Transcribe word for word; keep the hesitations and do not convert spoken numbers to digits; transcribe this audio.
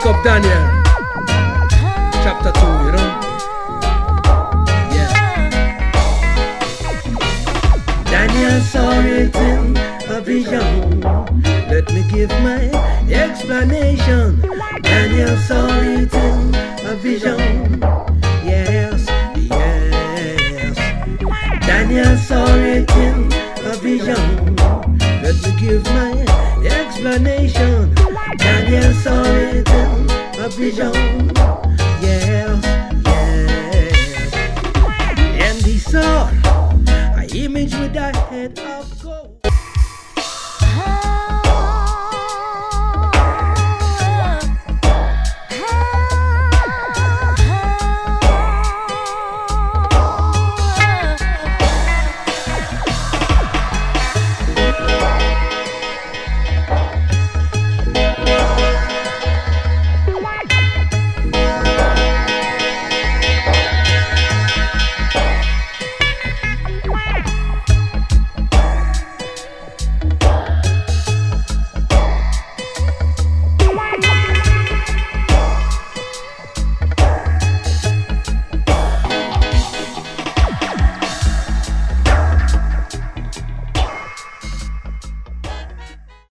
book of Daniel, chapter two, you know. Yeah. Daniel saw it in a vision. Let me give my explanation. Daniel saw it in a vision. Yes, yes. Daniel saw it in a vision. Let me give my explanation. Daniel saw it in a vision. Yes, yes. And he saw an image with a head of gold.